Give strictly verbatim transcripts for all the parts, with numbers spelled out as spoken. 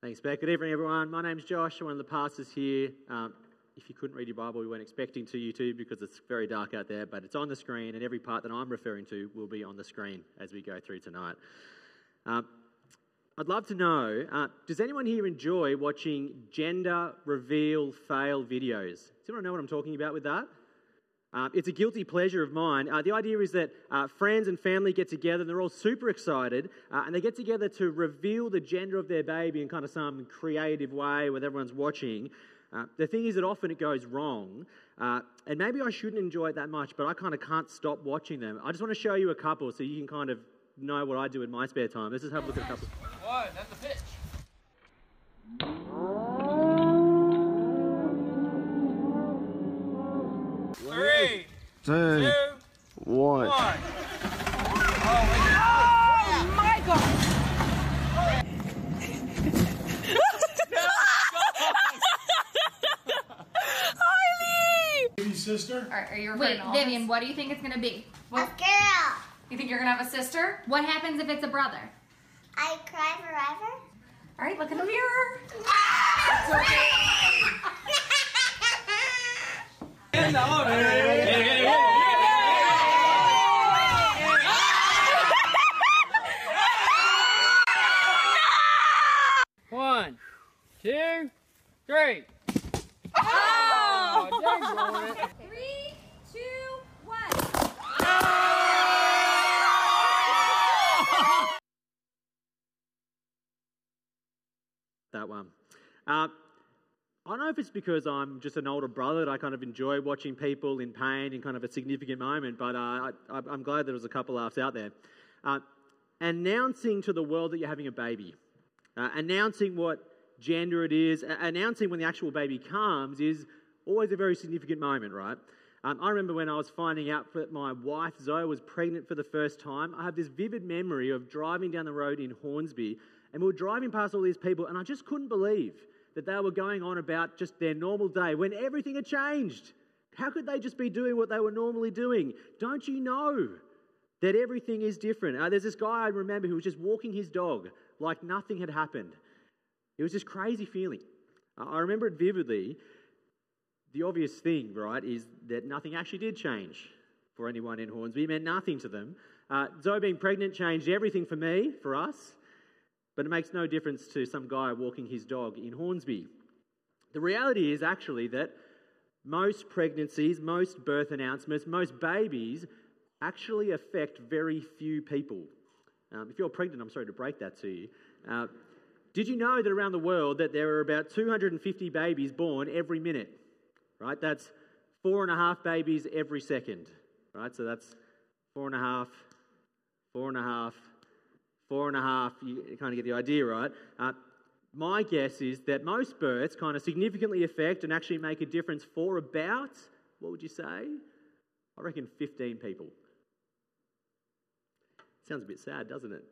Thanks, Beck. Good evening, everyone. My name's Josh. I'm one of the pastors here. Um, if you couldn't read your Bible, we weren't expecting to you to because it's very dark out there, but it's on the screen, and every part that I'm referring to will be on the screen as we go through tonight. Um, I'd love to know, uh, does anyone here enjoy watching gender reveal fail videos? Does anyone know what I'm talking about with that? Um, it's a guilty pleasure of mine. Uh, the idea is that uh, friends and family get together and they're all super excited uh, and they get together to reveal the gender of their baby in kind of some creative way with everyone's watching. Uh, the thing is that often it goes wrong uh, and maybe I shouldn't enjoy it that much, but I kind of can't stop watching them. I just want to show you a couple so you can kind of know what I do in my spare time. Let's just have a look at a couple. One, that's the pitch. Three, two, two, one. one. Oh my God! Baby sister? All right, are you Wait, recording all Vivian, this? what do you think it's gonna be? What, A girl. You think you're gonna have a sister? what happens if it's a brother? I cry forever. All right, look in the mirror. One, two, three. Oh! Dang it. Three, two, one. That one. Uh, I don't know if it's because I'm just an older brother that I kind of enjoy watching people in pain in kind of a significant moment, but uh, I, I'm glad there was a couple laughs out there. Uh, announcing to the world that you're having a baby, uh, announcing what gender it is, uh, announcing when the actual baby comes is always a very significant moment, right? Um, I remember when I was finding out that my wife Zoe was pregnant for the first time, I have this vivid memory of driving down the road in Hornsby, and we were driving past all these people, and I just couldn't believe that they were going on about just their normal day when everything had changed. How could they just be doing what they were normally doing? Don't you know that everything is different? Uh, there's this guy I remember who was just walking his dog like nothing had happened. It was this crazy feeling. Uh, I remember it vividly. The obvious thing, right, is that nothing actually did change for anyone in Hornsby. It meant nothing to them. Uh, Zoe being pregnant changed everything for me, for us. But it makes no difference to some guy walking his dog in Hornsby. The reality is actually that most pregnancies, most birth announcements, most babies actually affect very few people. Um, if you're pregnant, I'm sorry to break that to you. Uh, did you know that around the world that there are about two hundred fifty babies born every minute? Right, that's four and a half babies every second. Right, so that's four and a half, four and a half, Four and a half, you kind of get the idea, right? Uh, my guess is that most births kind of significantly affect and actually make a difference for about, what would you say? I reckon fifteen people. Sounds a bit sad, doesn't it?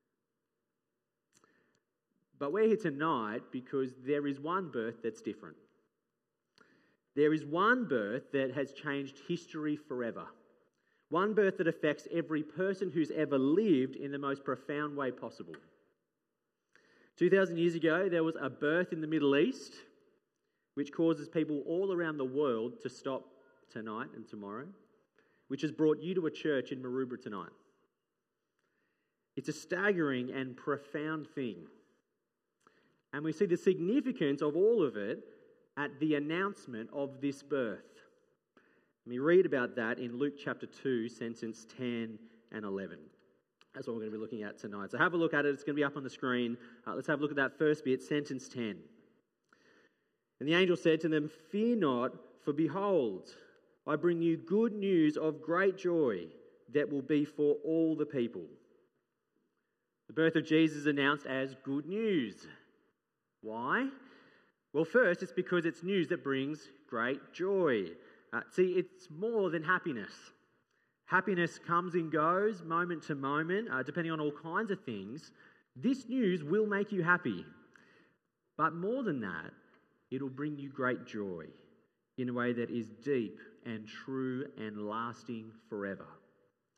But we're here tonight because there is one birth that's different. There is one birth that has changed history forever. One birth that affects every person who's ever lived in the most profound way possible. two thousand years ago, there was a birth in the Middle East which causes people all around the world to stop tonight and tomorrow, which has brought you to a church in Maroubra tonight. It's a staggering and profound thing. And we see the significance of all of it at the announcement of this birth. We read about that in Luke chapter two, sentence ten and eleven. That's what we're going to be looking at tonight. So have a look at it. It's going to be up on the screen. Uh, let's have a look at that first bit, sentence ten. And the angel said to them, "Fear not, for behold, I bring you good news of great joy that will be for all the people." The birth of Jesus is announced as good news. Why? Well, first, it's because it's news that brings great joy. Uh, see, it's more than happiness. Happiness comes and goes moment to moment, uh, depending on all kinds of things. This news will make you happy. But more than that, it'll bring you great joy in a way that is deep and true and lasting forever.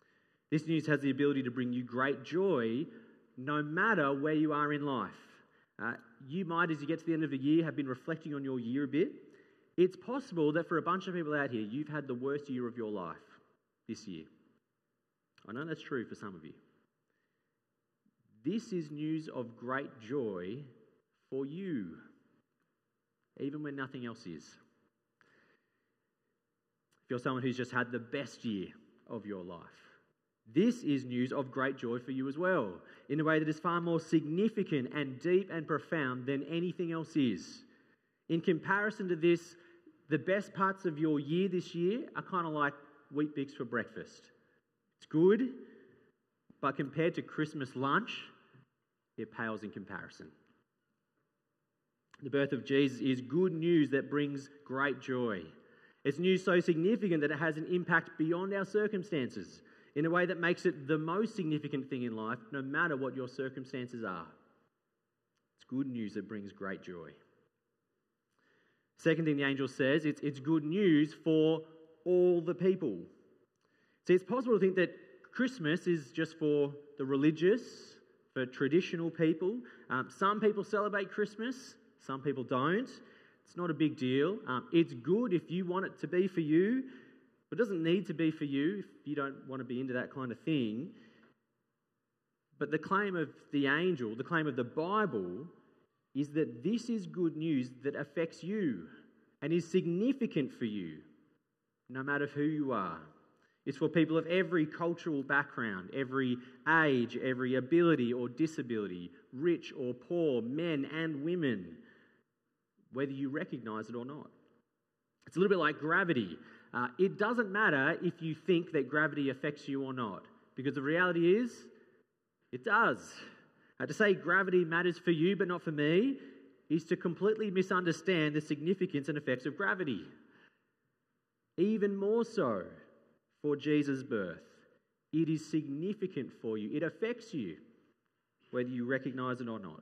This news has the ability to bring you great joy no matter where you are in life. Uh, you might, as you get to the end of the year, have been reflecting on your year a bit. It's possible that for a bunch of people out here, you've had the worst year of your life this year. I know that's true for some of you. This is news of great joy for you, even when nothing else is. If you're someone who's just had the best year of your life, this is news of great joy for you as well, in a way that is far more significant and deep and profound than anything else is. In comparison to this, the best parts of your year this year are kind of like Wheat Bix for breakfast. It's good, but compared to Christmas lunch, it pales in comparison. The birth of Jesus is good news that brings great joy. It's news so significant that it has an impact beyond our circumstances, in a way that makes it the most significant thing in life, no matter what your circumstances are. It's good news that brings great joy. Second thing the angel says, it's, it's good news for all the people. See, it's possible to think that Christmas is just for the religious, for traditional people. Um, some people celebrate Christmas, some people don't. It's not a big deal. Um, it's good if you want it to be for you, but it doesn't need to be for you if you don't want to be into that kind of thing. But the claim of the angel, the claim of the Bible, is that this is good news that affects you and is significant for you, no matter who you are. It's for people of every cultural background, every age, every ability or disability, rich or poor, men and women, whether you recognize it or not. It's a little bit like gravity. Uh, it doesn't matter if you think that gravity affects you or not, because the reality is, it does. Uh, to say gravity matters for you but not for me is to completely misunderstand the significance and effects of gravity. Even more so for Jesus' birth. It is significant for you. It affects you, whether you recognize it or not.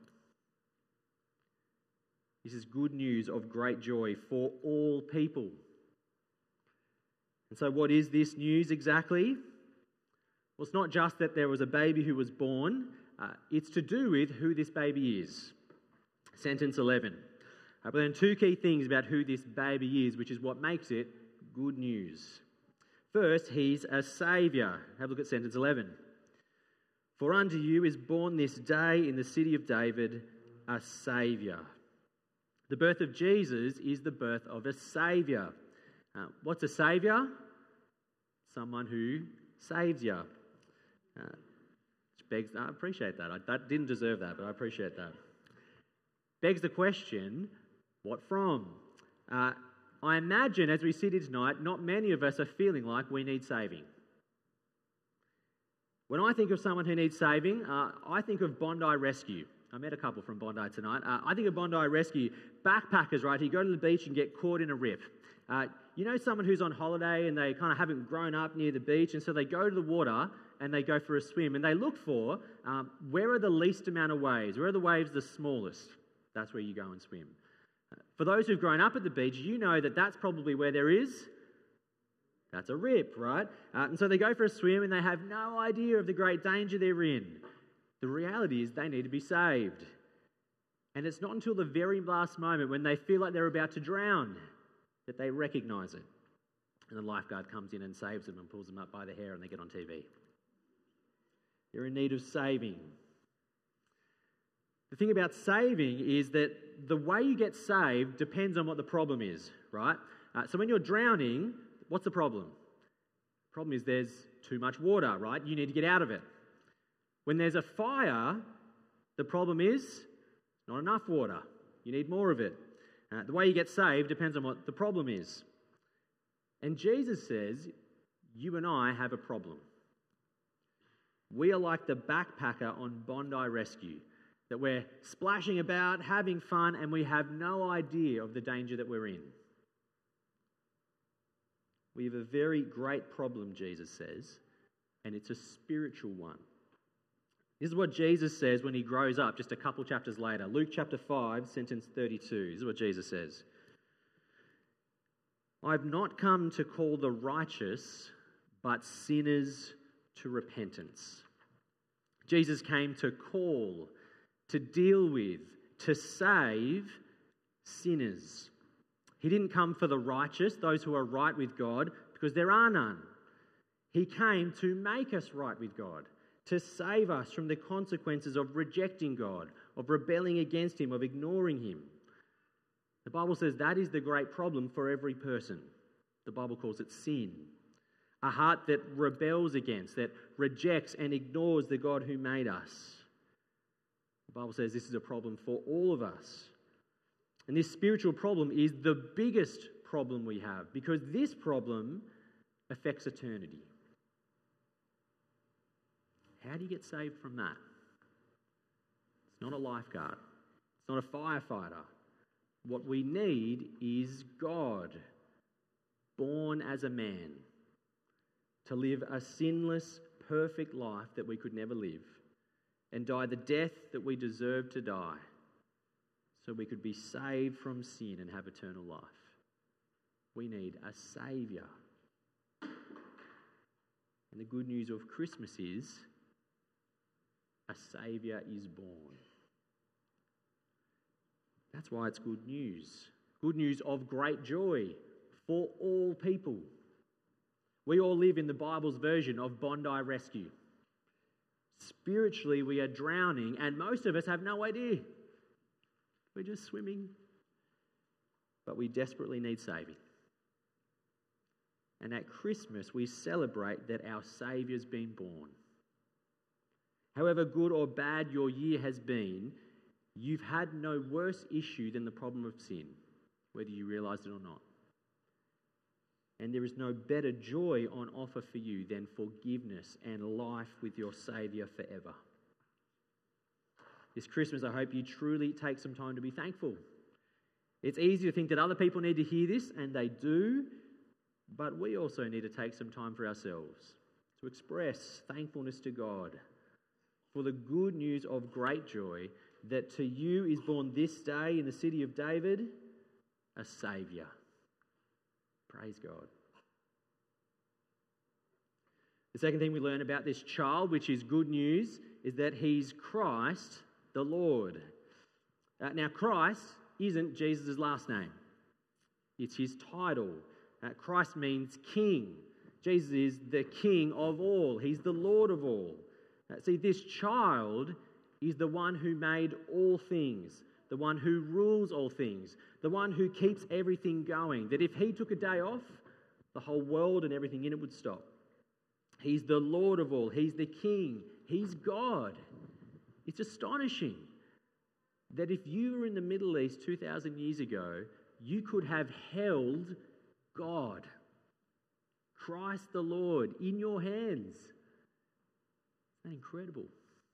This is good news of great joy for all people. And so what is this news exactly? Well, it's not just that there was a baby who was born. Uh, it's to do with who this baby is. Sentence eleven. Uh, but then two key things about who this baby is, which is what makes it good news. First, he's a saviour. Have a look at sentence eleven. For unto you is born this day in the city of David a saviour. The birth of Jesus is the birth of a saviour. Uh, what's a saviour? Someone who saves you. Uh, which begs, I appreciate that. I that didn't deserve that, but I appreciate that. Begs the question, what from? Uh, I imagine as we sit here tonight, not many of us are feeling like we need saving. When I think of someone who needs saving, uh, I think of Bondi Rescue. I met a couple from Bondi tonight. Uh, I think of Bondi Rescue. Backpackers, right? You go to the beach and get caught in a rip. Uh, you know someone who's on holiday and they kind of haven't grown up near the beach, and so they go to the water and they go for a swim and they look for um, where are the least amount of waves? Where are the waves the smallest? That's where you go and swim. Uh, for those who've grown up at the beach, you know that that's probably where there is. That's a rip, right? Uh, and so they go for a swim and they have no idea of the great danger they're in. The reality is they need to be saved. And it's not until the very last moment when they feel like they're about to drown that they recognise it. And the lifeguard comes in and saves them and pulls them up by the hair and they get on T V. They're in need of saving. The thing about saving is that the way you get saved depends on what the problem is, right? Uh, so when you're drowning, what's the problem? The problem is there's too much water, right? You need to get out of it. When there's a fire, the problem is not enough water. You need more of it. Uh, the way you get saved depends on what the problem is. And Jesus says, you and I have a problem. We are like the backpacker on Bondi Rescue, that we're splashing about, having fun, and we have no idea of the danger that we're in. We have a very great problem, Jesus says, and it's a spiritual one. This is what Jesus says when he grows up just a couple chapters later. Luke chapter five, sentence thirty-two. This is what Jesus says. I've not come to call the righteous, but sinners to repentance. Jesus came to call, to deal with, to save sinners. He didn't come for the righteous, those who are right with God, because there are none. He came to make us right with God, to save us from the consequences of rejecting God, of rebelling against Him, of ignoring Him. The Bible says that is the great problem for every person. The Bible calls it sin. A heart that rebels against, that rejects and ignores the God who made us. The Bible says this is a problem for all of us. And this spiritual problem is the biggest problem we have, because this problem affects eternity. How do you get saved from that? It's not a lifeguard. It's not a firefighter. What we need is God, born as a man, to live a sinless, perfect life that we could never live, and die the death that we deserve to die, so we could be saved from sin and have eternal life. We need a Saviour. And the good news of Christmas is a Saviour is born. That's why it's good news. Good news of great joy for all people. We all live in the Bible's version of Bondi Rescue. Spiritually, we are drowning, and most of us have no idea. We're just swimming. But we desperately need saving. And at Christmas, we celebrate that our Saviour's been born. However good or bad your year has been, you've had no worse issue than the problem of sin, whether you realise it or not. And there is no better joy on offer for you than forgiveness and life with your Saviour forever. This Christmas, I hope you truly take some time to be thankful. It's easy to think that other people need to hear this, and they do, but we also need to take some time for ourselves to express thankfulness to God for the good news of great joy that to you is born this day in the city of David a Saviour. Praise God. The second thing we learn about this child, which is good news, is that he's Christ the Lord. Uh, now, Christ isn't Jesus' last name. It's his title. Uh, Christ means king. Jesus is the king of all. He's the Lord of all. Uh, see, this child is the one who made all things, the one who rules all things, the one who keeps everything going, that if he took a day off, the whole world and everything in it would stop. He's the Lord of all. He's the King. He's God. It's astonishing that if you were in the Middle East two thousand years ago, you could have held God, Christ the Lord, in your hands. Isn't that incredible?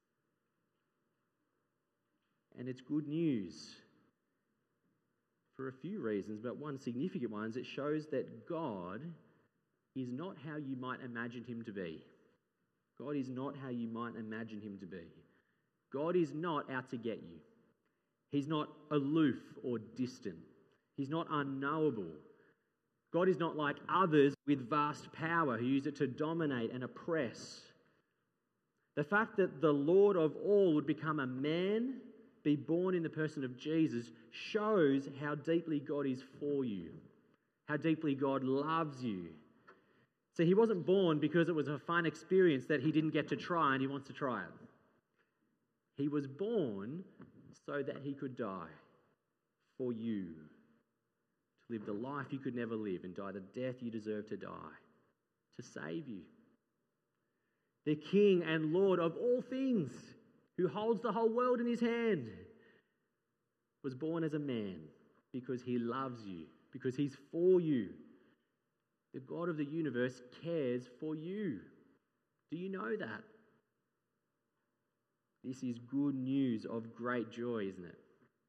And it's good news for a few reasons, but one significant one is it shows that God is not how you might imagine him to be. God is not how you might imagine him to be. God is not out to get you. He's not aloof or distant. He's not unknowable. God is not like others with vast power who use it to dominate and oppress. The fact that the Lord of all would become a man, be born in the person of Jesus, shows how deeply God is for you, how deeply God loves you. So he wasn't born because it was a fun experience that he didn't get to try and he wants to try it. He was born so that he could die for you, to live the life you could never live and die the death you deserve to die, to save you. The King and Lord of all things, who holds the whole world in his hand, was born as a man because he loves you, because he's for you. The God of the universe cares for you. Do you know that? This is good news of great joy, isn't it?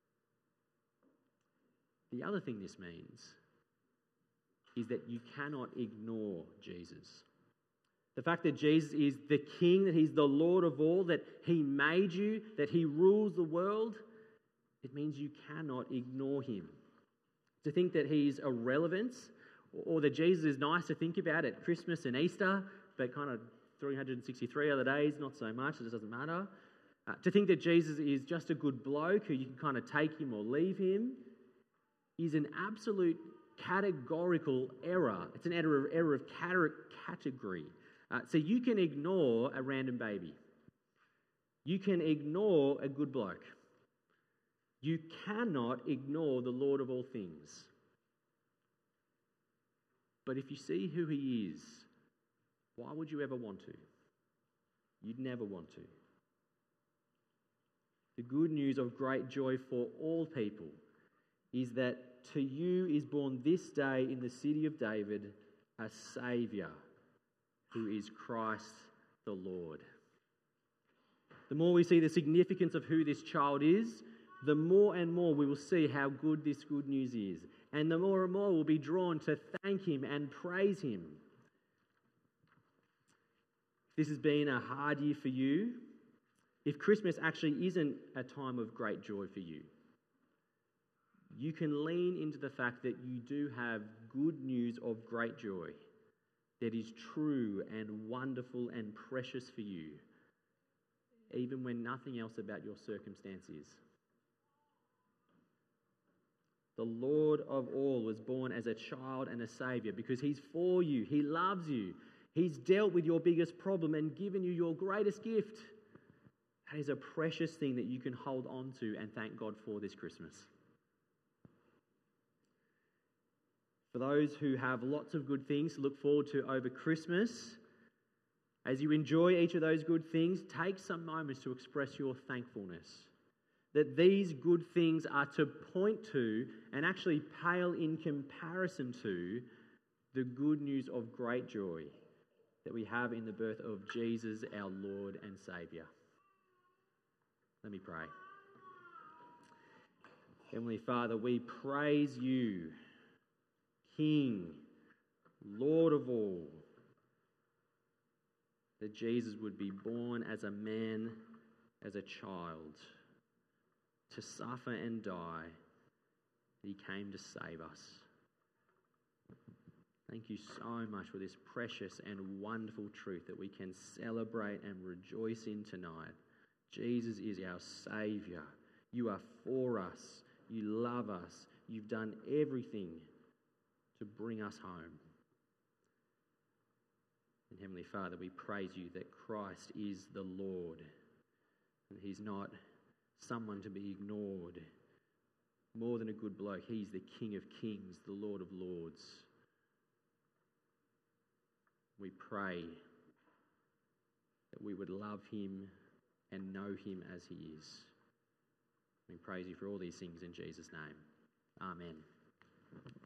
The other thing this means is that you cannot ignore Jesus. The fact that Jesus is the King, that he's the Lord of all, that he made you, that he rules the world, it means you cannot ignore him. To think that he's irrelevant, or that Jesus is nice to think about at Christmas and Easter, but kind of three hundred sixty-three other days, not so much, it doesn't matter. Uh, to think that Jesus is just a good bloke who you can kind of take him or leave him is an absolute categorical error. It's an error of, error of category. Uh, so you can ignore a random baby. You can ignore a good bloke. You cannot ignore the Lord of all things. But if you see who he is, why would you ever want to? You'd never want to. The good news of great joy for all people is that to you is born this day in the city of David a Saviour who is Christ the Lord. The more we see the significance of who this child is, the more and more we will see how good this good news is. And the more and more we'll be drawn to thank him and praise him. This has been a hard year for you. If Christmas actually isn't a time of great joy for you, you can lean into the fact that you do have good news of great joy that is true and wonderful and precious for you, even when nothing else about your circumstance is. The Lord of all was born as a child and a saviour because he's for you. He loves you. He's dealt with your biggest problem and given you your greatest gift. That is a precious thing that you can hold on to and thank God for this Christmas. For those who have lots of good things to look forward to over Christmas, as you enjoy each of those good things, take some moments to express your thankfulness. That these good things are to point to and actually pale in comparison to the good news of great joy that we have in the birth of Jesus, our Lord and Saviour. Let me pray. Heavenly Father, we praise you, King, Lord of all, that Jesus would be born as a man, as a child, to suffer and die. He came to save us. Thank you so much for this precious and wonderful truth that we can celebrate and rejoice in tonight. Jesus is our Saviour. You are for us. You love us. You've done everything to bring us home. And Heavenly Father, we praise you that Christ is the Lord. And he's not someone to be ignored. More than a good bloke, he's the King of Kings, the Lord of Lords. We pray that we would love him and know him as he is. We praise you for all these things in Jesus' name. Amen.